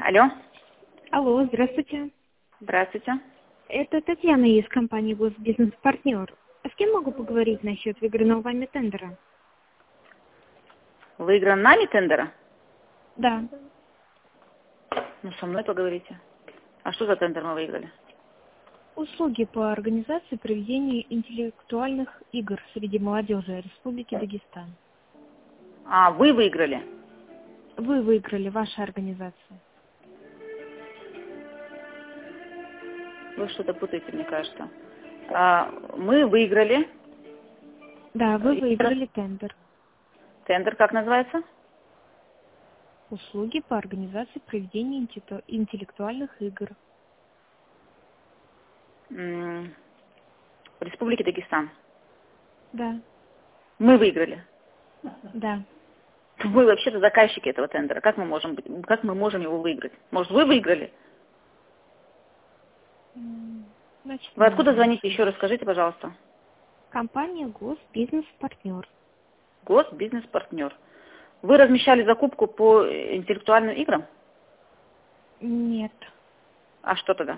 Алло. Алло, здравствуйте. Здравствуйте. Это Татьяна из компании «Госбизнес-партнер». А с кем могу поговорить насчет выигранного вами тендера? Выигран нами тендера? Да. Ну, со мной поговорите. А что за тендер мы выиграли? Услуги по организации проведения интеллектуальных игр среди молодежи Республики Дагестан. А, вы выиграли? Вы выиграли, ваша организация. Вы что-то путаете, мне кажется. Мы выиграли. Да, вы выиграли тендер. Тендер как называется? Услуги по организации проведения интеллектуальных игр. В Республике Дагестан. Да. Мы выиграли. Да. Вы вообще-то заказчики этого тендера. Как мы можем его выиграть? Может, вы выиграли? Значит, Вы мы откуда можем. звоните? Еще раз скажите, пожалуйста. Компания «Госбизнес-партнер». Госбизнес-партнер. Вы размещали закупку по интеллектуальным играм? Нет. А что тогда?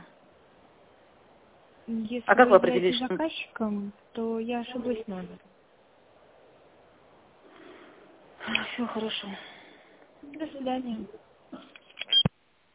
Если А как вы вы являетесь определились, что... заказчиком, то я ошиблась номером. Все хорошо. До свидания.